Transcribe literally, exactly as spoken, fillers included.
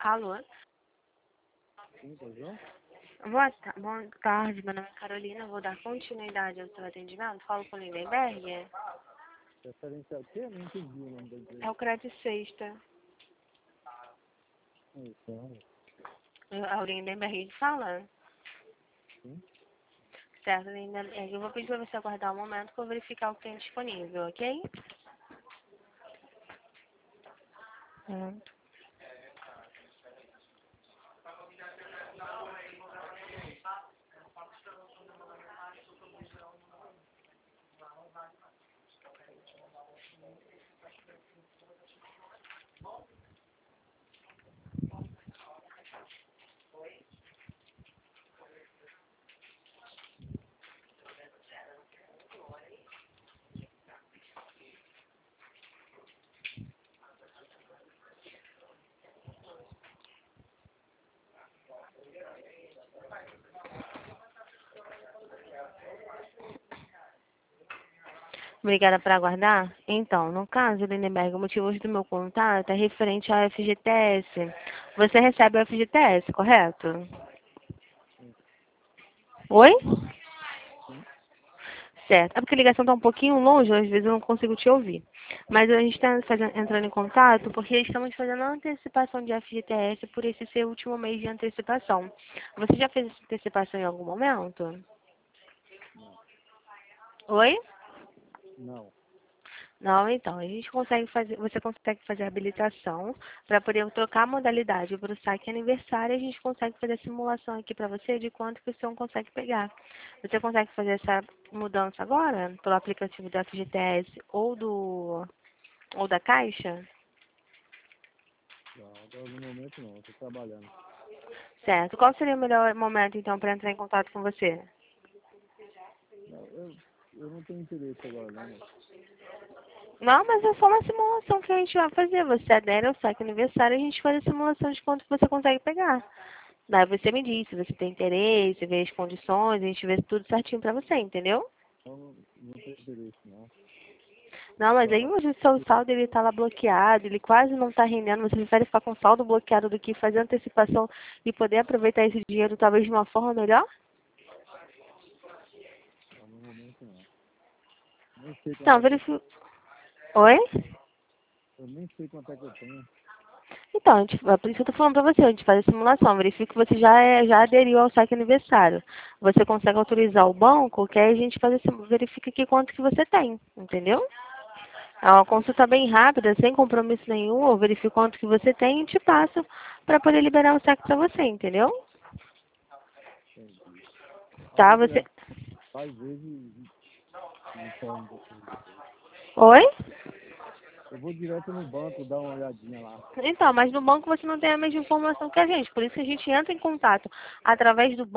Alô? Sim, tá bom? Boa, ta boa tarde, meu nome é Carolina, vou dar continuidade ao seu atendimento. Falo com o Lindenberg. Referente ao quê? Eu não entendi o nome da empresa. É o Crédito Sexta. Então, É o Lindenberg que fala? sim. Certo, Lindenberg. Eu vou pedir para você aguardar um momento para eu verificar o que tem disponível, ok? Hum. Obrigada por aguardar. Então, no caso, Lindenberg, o motivo do meu contato é referente ao F G T S. Você recebe o F G T S, correto? Oi? Sim. Certo. É porque a ligação está um pouquinho longe, às vezes eu não consigo te ouvir. Mas a gente está entrando em contato porque estamos fazendo a antecipação de F G T S por esse seu último mês de antecipação. Você já fez essa antecipação em algum momento? Não. Oi? Não. Não, então, a gente consegue fazer, você consegue fazer a habilitação para poder trocar a modalidade para o saque aniversário, a gente consegue fazer a simulação aqui para você de quanto que o senhor consegue pegar. Você consegue fazer essa mudança agora pelo aplicativo do F G T S ou do ou da Caixa? Não, agora no momento não, eu tô trabalhando. Certo. Qual seria o melhor momento então para entrar em contato com você? Não, eu, eu não tenho interesse agora não, moço. Não, mas é só uma simulação que a gente vai fazer. Você adere ao saque aniversário e a gente faz a simulação de quanto você consegue pegar. Daí você me diz se você tem interesse, vê as condições, a gente vê tudo certinho pra você, entendeu? Eu não, não tenho interesse não. Não, mas aí Trabalho. hoje o seu saldo ele tá lá bloqueado, ele quase não tá rendendo, você prefere ficar com o saldo bloqueado do que fazer antecipação e poder aproveitar esse dinheiro talvez de uma forma melhor? Não, no momento não. Nem sei quanto Então, é que eu, verifico. Oi? eu nem sei quanto é que eu tenho. Então, a gente, é por isso que eu tô falando pra você, a gente faz a simulação, verifica que você já, é, já aderiu ao saque aniversário. Você consegue autorizar o banco, que aí a gente faz esse, verifica aqui quanto que você tem, entendeu? É uma consulta bem rápida, sem compromisso nenhum, eu verifico quanto que você tem e te passo para poder liberar o saque para você, entendeu? Entendi. Eu Tá, vou você... direto às vezes e e informo vocês depois. Oi? Eu vou direto no banco dar uma olhadinha lá. Então, mas no banco você não tem a mesma informação que a gente, por isso que a gente entra em contato através do banco.